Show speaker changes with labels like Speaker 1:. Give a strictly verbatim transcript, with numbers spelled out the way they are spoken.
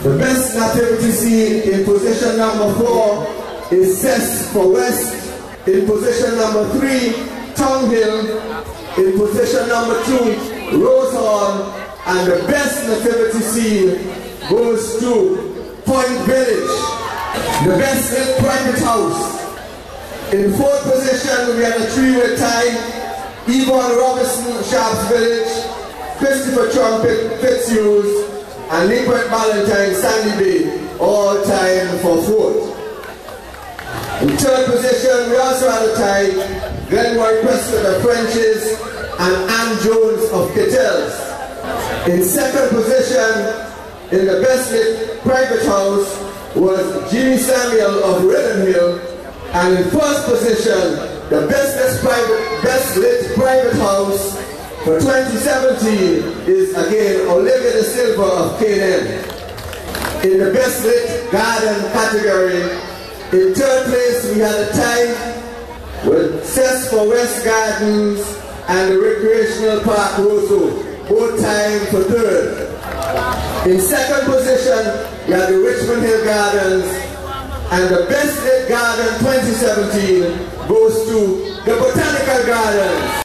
Speaker 1: The best nativity scene in position number four is Cess for West. In position number three, Town Hill. In position number two, Rose Hall. And the best nativity scene goes to Point Village, the best lit private house. In fourth position, we had a three-way tie. Yvonne Robinson, Sharps Village, Christopher Trumpet, Fitzhughes, and Nicolette Valentine, Sandy Bay, all tied for fourth. In third position, we also had a tie. Glenroy Prescott of French's and Ann Jones of Kettles. In second position, in the best lit private house, was Jimmy Samuel of Redden Hill. And in first position, the best lit private, best lit private house for twenty seventeen is again Olivia De Silva of K N M. In the best lit garden category, in third place we had a tie with Cess for West Gardens and the Recreational Park Roseau, both tied for third. In second position, we had the Richmond Hill Gardens, and the best lit garden twenty seventeen goes to the Botanical Gardens.